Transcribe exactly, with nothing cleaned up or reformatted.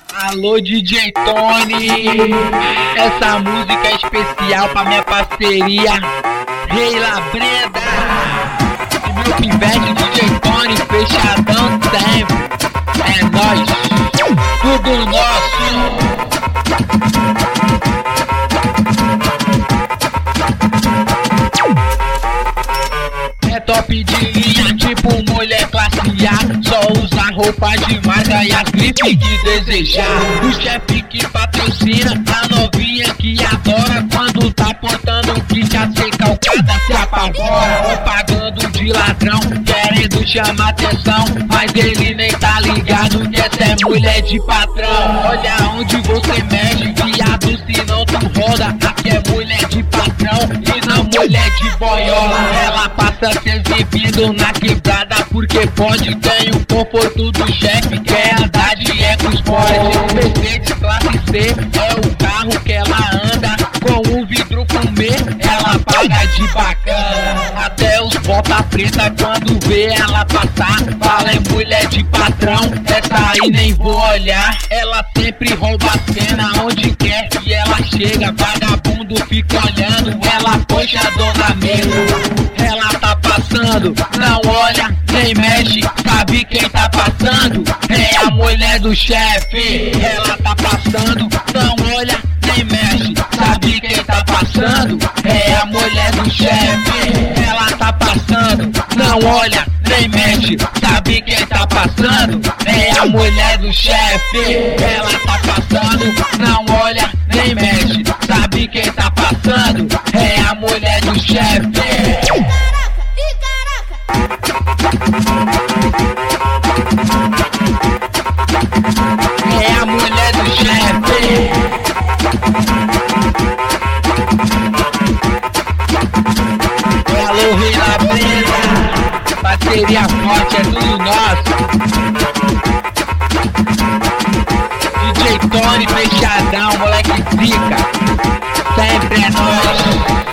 Alô D J Tony, essa música é especial pra minha parceria Rei Labreda e meu pivete D J Tony, fechadão sempre. É nóis, tudo nosso. É top de linha, tipo mulher classe A. Só usa roupa de marca e as grifes que desejar. O chefe que patrocina, a novinha que adora. Quando tá portando o kit, a ser calcada se apavora. Ou pagando de ladrão, querendo chamar atenção, mas ele nem tá ligado que essa é mulher de patrão. Olha onde você mexe, viado, se não tu roda. Aqui é mulher de patrão e não mulher de boiola. Ela passa se exibindo na quebrada porque pode, tem o conforto do chefe, quer andar de EcoSport. Mercedes classe C é o carro que ela anda, com um vidro fumê ela paga de bacana. Até os bota preta quando vê ela passar fala é mulher de patrão, essa aí nem vou olhar. Ela sempre rouba a cena onde quer que ela chega, vagabundo fica olhando, ela puxa a dona mesa. Ela tá passando, não olha, nem mexe, sabe quem tá passando? É a mulher do chefe. Ela tá passando, não olha, nem mexe, sabe quem tá passando? É a mulher do chefe. Ela tá passando, não olha, nem mexe, sabe quem tá passando? É a mulher do chefe. Ela tá passando, não olha, nem mexe, sabe quem tá passando? É a mulher do chefe. É a mulher do chefe. Alô Rei Labreda, parceria forte, é tudo nosso. D J Tony fechadão, moleque zica, sempre é nóis.